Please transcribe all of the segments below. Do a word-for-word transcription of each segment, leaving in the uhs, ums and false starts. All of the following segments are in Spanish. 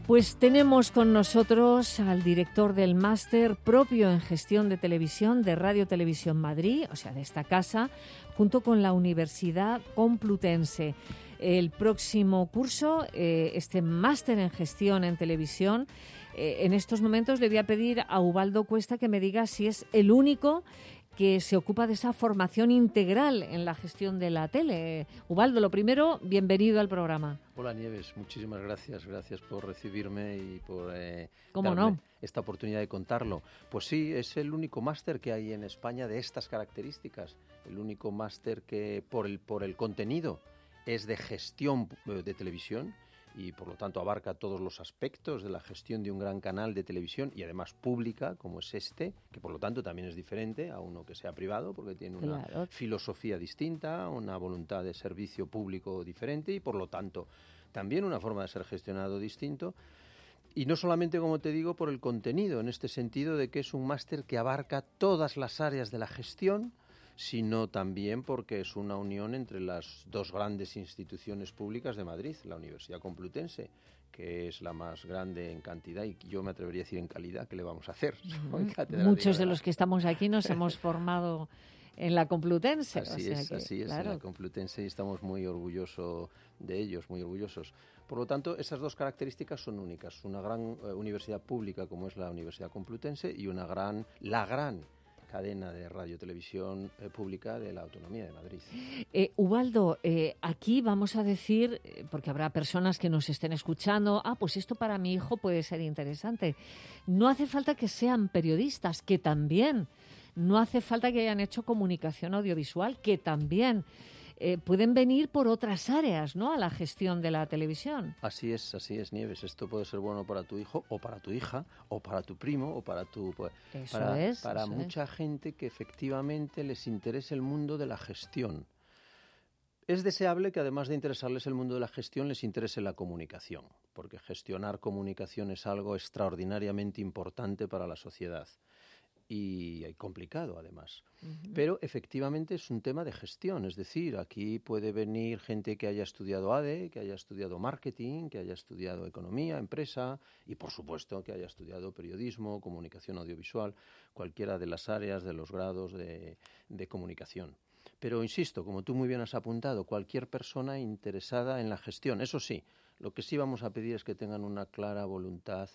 Pues tenemos con nosotros al director del máster propio en gestión de televisión de Radio Televisión Madrid, o sea, de esta casa, junto con la Universidad Complutense. El próximo curso, eh, este máster en gestión en televisión, eh, en estos momentos le voy a pedir a Ubaldo Cuesta que me diga si es el único que se ocupa de esa formación integral en la gestión de la tele. Ubaldo, lo primero, bienvenido al programa. Hola Nieves, muchísimas gracias, gracias por recibirme y por eh, ¿Cómo darme no? esta oportunidad de contarlo. Pues sí, es el único máster que hay en España de estas características, el único máster que por el, por el contenido es de gestión de televisión y por lo tanto abarca todos los aspectos de la gestión de un gran canal de televisión y además pública, como es este, que por lo tanto también es diferente a uno que sea privado, porque tiene una Claro. filosofía distinta, una voluntad de servicio público diferente y por lo tanto también una forma de ser gestionado distinto. Y no solamente, como te digo, por el contenido, en este sentido de que es un máster que abarca todas las áreas de la gestión, sino también porque es una unión entre las dos grandes instituciones públicas de Madrid, la Universidad Complutense, que es la más grande en cantidad y yo me atrevería a decir en calidad, ¿qué le vamos a hacer? Mm-hmm. Muchos de los que estamos aquí nos hemos formado en la Complutense. Así o sea es, que, así es, claro. en la Complutense y estamos muy orgullosos de ellos, muy orgullosos. Por lo tanto, esas dos características son únicas, una gran eh, universidad pública como es la Universidad Complutense y una gran, la gran cadena de radio televisión eh, pública de la Autonomía de Madrid. Eh, Ubaldo, eh, aquí vamos a decir, eh, porque habrá personas que nos estén escuchando, ah, pues esto para mi hijo puede ser interesante. No hace falta que sean periodistas, que también. No hace falta que hayan hecho comunicación audiovisual, que también. Eh, pueden venir por otras áreas, ¿no?, a la gestión de la televisión. Así es, así es, Nieves. Esto puede ser bueno para tu hijo o para tu hija o para tu primo o para tu... Eso para, es. Para eso mucha es. gente que efectivamente les interese el mundo de la gestión. Es deseable que además de interesarles el mundo de la gestión les interese la comunicación, porque gestionar comunicación es algo extraordinariamente importante para la sociedad. Y complicado además. Uh-huh. Pero efectivamente es un tema de gestión, es decir, aquí puede venir gente que haya estudiado A D E, que haya estudiado marketing, que haya estudiado economía, empresa y por supuesto que haya estudiado periodismo, comunicación audiovisual, cualquiera de las áreas, de los grados de, de comunicación. Pero insisto, como tú muy bien has apuntado, cualquier persona interesada en la gestión, eso sí, lo que sí vamos a pedir es que tengan una clara voluntad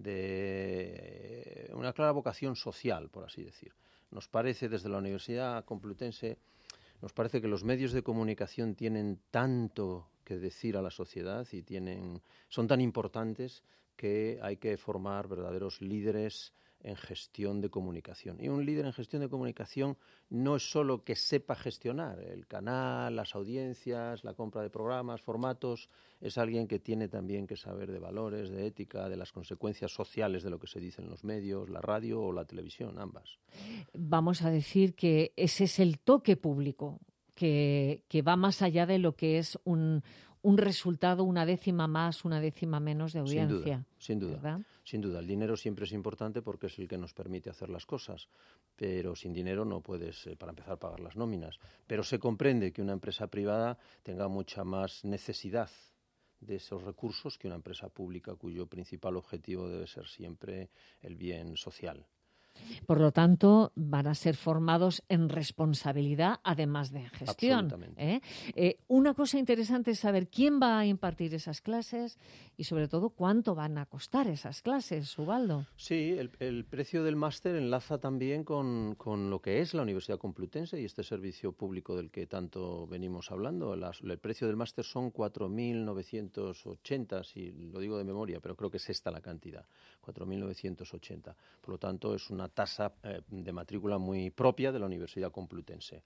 de una clara vocación social, por así decir. Nos parece, desde la Universidad Complutense, nos parece que los medios de comunicación tienen tanto que decir a la sociedad y tienen, son tan importantes que hay que formar verdaderos líderes en gestión de comunicación. Y un líder en gestión de comunicación no es solo que sepa gestionar el canal, las audiencias, la compra de programas, formatos, es alguien que tiene también que saber de valores, de ética, de las consecuencias sociales de lo que se dice en los medios, la radio o la televisión, ambas. Vamos a decir que ese es el toque público, que, que va más allá de lo que es un, un resultado, una décima más, una décima menos de audiencia. Sin duda, sin duda. ¿Verdad? Sin duda, el dinero siempre es importante porque es el que nos permite hacer las cosas, pero sin dinero no puedes, eh, para empezar, pagar las nóminas. Pero se comprende que una empresa privada tenga mucha más necesidad de esos recursos que una empresa pública cuyo principal objetivo debe ser siempre el bien social. Por lo tanto, van a ser formados en responsabilidad, además de gestión. Absolutamente. ¿eh? Eh, una cosa interesante es saber quién va a impartir esas clases y, sobre todo, cuánto van a costar esas clases, Ubaldo. Sí, el, el precio del máster enlaza también con, con lo que es la Universidad Complutense y este servicio público del que tanto venimos hablando. Las, el precio del máster son cuatro mil novecientos ochenta, si lo digo de memoria, pero creo que es esta la cantidad, cuatro mil novecientos ochenta. Por lo tanto, es una tasa eh, de matrícula muy propia de la Universidad Complutense.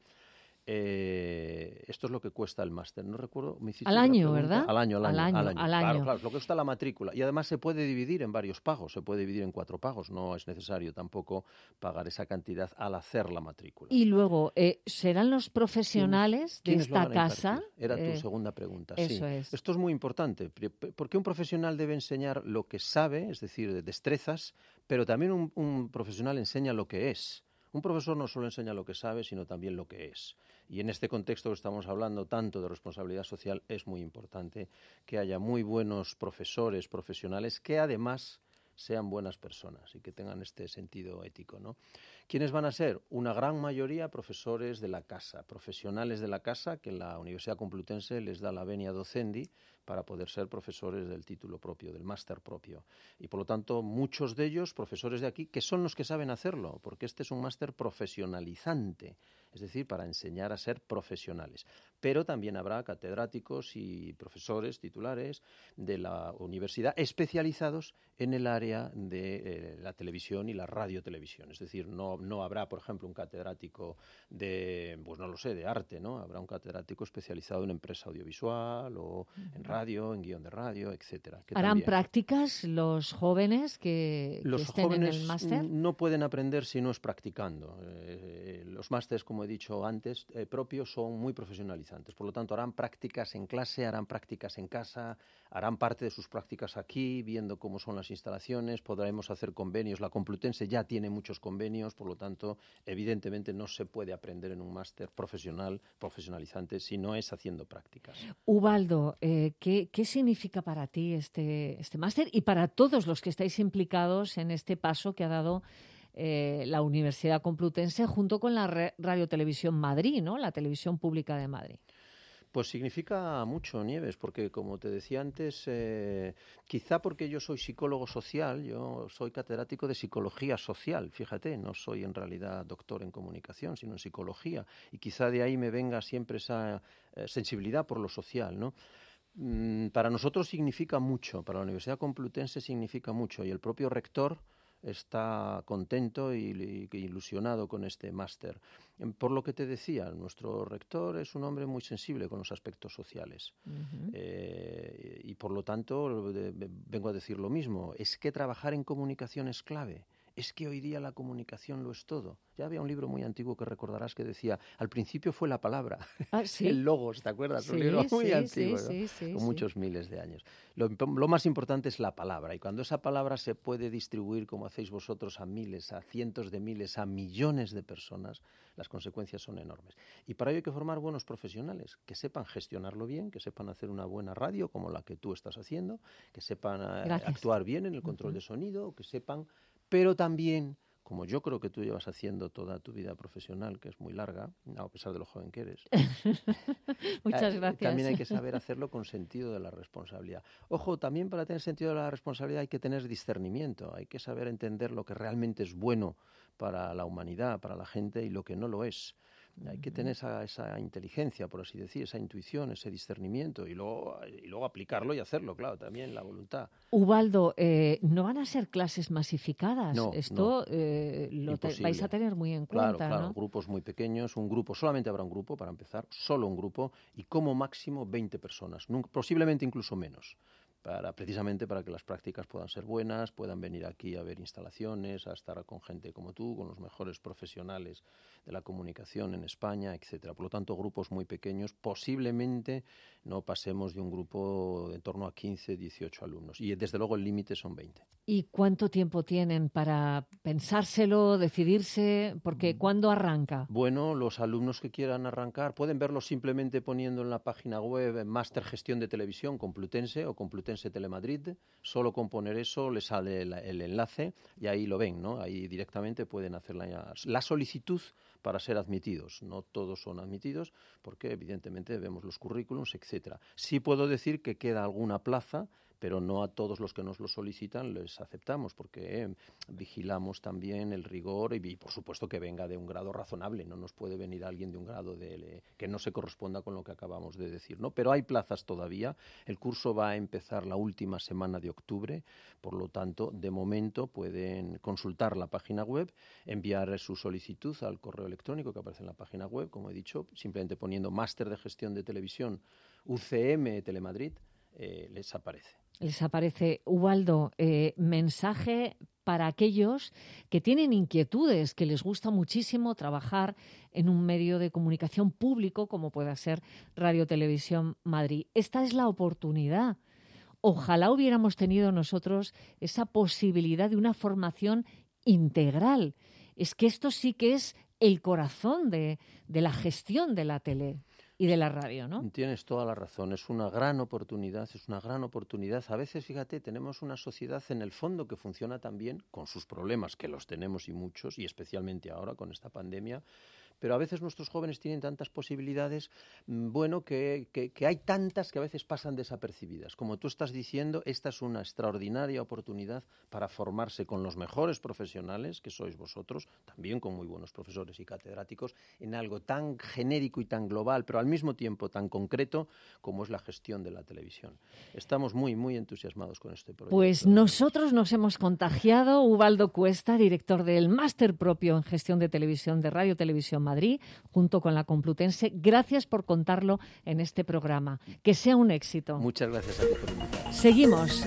Eh, esto es lo que cuesta el máster. No recuerdo. Me hiciste al año, ¿verdad? Al año, al año, al año. al año. Al claro, año. claro, es lo que cuesta la matrícula. Y además se puede dividir en varios pagos. Se puede dividir en cuatro pagos. No es necesario tampoco pagar esa cantidad al hacer la matrícula. Y luego, eh, ¿serán los profesionales ¿Quiénes, de quiénes esta casa? Era eh, tu segunda pregunta. Eso sí. es. Esto es muy importante. Porque un profesional debe enseñar lo que sabe, es decir, de destrezas, pero también un, un profesional enseña lo que es. Un profesor no solo enseña lo que sabe, sino también lo que es. Y en este contexto que estamos hablando tanto de responsabilidad social, es muy importante que haya muy buenos profesores, profesionales, que además sean buenas personas y que tengan este sentido ético, ¿no? ¿Quiénes van a ser? Una gran mayoría profesores de la casa, profesionales de la casa, que la Universidad Complutense les da la venia docendi para poder ser profesores del título propio, del máster propio. Y por lo tanto, muchos de ellos, profesores de aquí, que son los que saben hacerlo, porque este es un máster profesionalizante, es decir, para enseñar a ser profesionales. Pero también habrá catedráticos y profesores titulares de la universidad especializados en el área de eh, la televisión y la radiotelevisión. Es decir, no, no habrá, por ejemplo, un catedrático de, pues no lo sé, de arte, ¿no? Habrá un catedrático especializado en empresa audiovisual o en radio, en guión de radio, etcétera. Que ¿Harán también, prácticas los jóvenes que, los que estén jóvenes en el máster? no pueden aprender si no es practicando. Eh, los másteres, como he dicho antes, eh, propios son muy profesionalizantes. Por lo tanto, harán prácticas en clase, harán prácticas en casa, harán parte de sus prácticas aquí, viendo cómo son las instalaciones, podremos hacer convenios. La Complutense ya tiene muchos convenios, por lo tanto, evidentemente no se puede aprender en un máster profesional, profesionalizante, si no es haciendo prácticas. Ubaldo, eh, ¿qué, ¿qué significa para ti este, este máster y para todos los que estáis implicados en este paso que ha dado eh, la Universidad Complutense junto con la Re- Radio Televisión Madrid, ¿no? La televisión pública de Madrid? Pues significa mucho, Nieves, porque como te decía antes, eh, quizá porque yo soy psicólogo social, yo soy catedrático de psicología social, fíjate, no soy en realidad doctor en comunicación, sino en psicología, y quizá de ahí me venga siempre esa eh, sensibilidad por lo social, ¿no? Mm, para nosotros significa mucho, para la Universidad Complutense significa mucho, y el propio rector está contento y, y ilusionado con este máster. Por lo que te decía, nuestro rector es un hombre muy sensible con los aspectos sociales. Uh-huh. eh, y por lo tanto, de, de, vengo a decir lo mismo, es que trabajar en comunicación es clave. Es que hoy día la comunicación lo es todo. Ya había un libro muy antiguo que recordarás que decía, al principio fue la palabra, ah, ¿sí? el logos, ¿te acuerdas? Sí, un libro muy sí, antiguo, sí, ¿no? sí, sí, con sí. muchos miles de años. Lo, lo más importante es la palabra, y cuando esa palabra se puede distribuir, como hacéis vosotros, a miles, a cientos de miles, a millones de personas, las consecuencias son enormes. Y para ello hay que formar buenos profesionales, que sepan gestionarlo bien, que sepan hacer una buena radio, como la que tú estás haciendo, que sepan eh, actuar bien en el control uh-huh. de sonido, que sepan, pero también, como yo creo que tú llevas haciendo toda tu vida profesional, que es muy larga, a pesar de lo joven que eres. Muchas gracias. También hay que saber hacerlo con sentido de la responsabilidad. Ojo, también para tener sentido de la responsabilidad hay que tener discernimiento, hay que saber entender lo que realmente es bueno para la humanidad, para la gente, y lo que no lo es. Hay que tener esa, esa inteligencia, por así decir, esa intuición, ese discernimiento, y luego, y luego aplicarlo y hacerlo, claro, también la voluntad. Ubaldo, eh, ¿no van a ser clases masificadas? No, Esto no. eh, lo te, vais a tener muy en claro, cuenta, claro, ¿no? Grupos muy pequeños, un grupo, solamente habrá un grupo para empezar, solo un grupo, y como máximo veinte personas, nunca, posiblemente incluso menos. Para, precisamente para que las prácticas puedan ser buenas, puedan venir aquí a ver instalaciones, a estar con gente como tú, con los mejores profesionales de la comunicación en España, etcétera. Por lo tanto, grupos muy pequeños, posiblemente no pasemos de un grupo de en torno a quince, dieciocho alumnos. Y desde luego el límite son veinte. ¿Y cuánto tiempo tienen para pensárselo, decidirse? Porque ¿cuándo arranca? Bueno, los alumnos que quieran arrancar pueden verlo simplemente poniendo en la página web Máster Gestión de Televisión Complutense o Complutense Telemadrid. Solo con poner eso les sale el, el enlace y ahí lo ven, ¿no? Ahí directamente pueden hacer la, la solicitud para ser admitidos. No todos son admitidos porque evidentemente vemos los currículums, etcétera. Sí puedo decir que queda alguna plaza, pero no a todos los que nos lo solicitan les aceptamos, porque eh, vigilamos también el rigor y, y, por supuesto, que venga de un grado razonable. No nos puede venir alguien de un grado de, de, que no se corresponda con lo que acabamos de decir, ¿no? Pero hay plazas todavía. El curso va a empezar la última semana de octubre, por lo tanto, de momento pueden consultar la página web, enviar su solicitud al correo electrónico que aparece en la página web, como he dicho, simplemente poniendo Máster de Gestión de Televisión U C M Telemadrid, eh, les aparece. Les aparece. Ubaldo, eh, mensaje para aquellos que tienen inquietudes, que les gusta muchísimo trabajar en un medio de comunicación público como pueda ser Radio Televisión Madrid. Esta es la oportunidad. Ojalá hubiéramos tenido nosotros esa posibilidad de una formación integral. Es que esto sí que es el corazón de, de la gestión de la tele y de la radio, ¿no? Tienes toda la razón. Es una gran oportunidad, es una gran oportunidad. A veces, fíjate, tenemos una sociedad en el fondo que funciona tan bien, con sus problemas, que los tenemos y muchos, y especialmente ahora con esta pandemia, pero a veces nuestros jóvenes tienen tantas posibilidades, bueno, que, que, que hay tantas que a veces pasan desapercibidas. Como tú estás diciendo, esta es una extraordinaria oportunidad para formarse con los mejores profesionales, que sois vosotros, también con muy buenos profesores y catedráticos, en algo tan genérico y tan global, pero al mismo tiempo tan concreto como es la gestión de la televisión. Estamos muy, muy entusiasmados con este proyecto. Pues nosotros nos hemos contagiado. Ubaldo Cuesta, director del Máster Propio en Gestión de Televisión de Radio Televisión Madrid, junto con la Complutense. Gracias por contarlo en este programa. Que sea un éxito. Muchas gracias a ti por invitarme. Seguimos